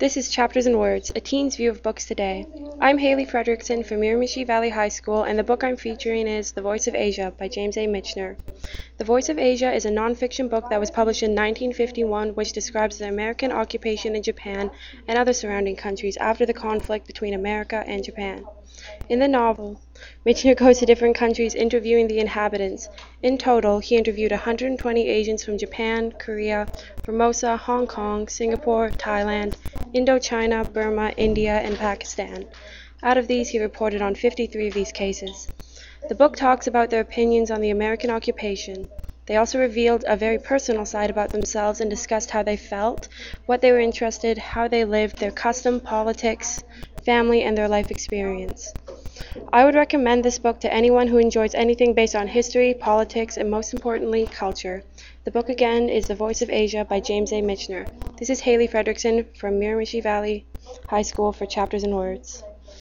This is Chapters and Words, a teen's view of books today. I'm Haley Fredrickson from Miramichi Valley High School, and the book I'm featuring is The Voice of Asia by James A. Michener. The Voice of Asia is a non-fiction book that was published in 1951, which describes the American occupation in Japan and other surrounding countries after the conflict between America and Japan. In the novel, Michener goes to different countries interviewing the inhabitants. In total, he interviewed 120 Asians from Japan, Korea, Formosa, Hong Kong, Singapore, Thailand, Indochina, Burma, India, and Pakistan. Out of these, he reported on 53 of these cases. The book talks about their opinions on the American occupation. They also revealed a very personal side about themselves and discussed how they felt, what they were interested, how they lived, their custom, politics, family, and their life experience. I would recommend this book to anyone who enjoys anything based on history, politics, and most importantly, culture. The book again is The Voice of Asia by James A. Michener. This is Haley Fredrickson from Miramichi Valley High School for Chapters and Words.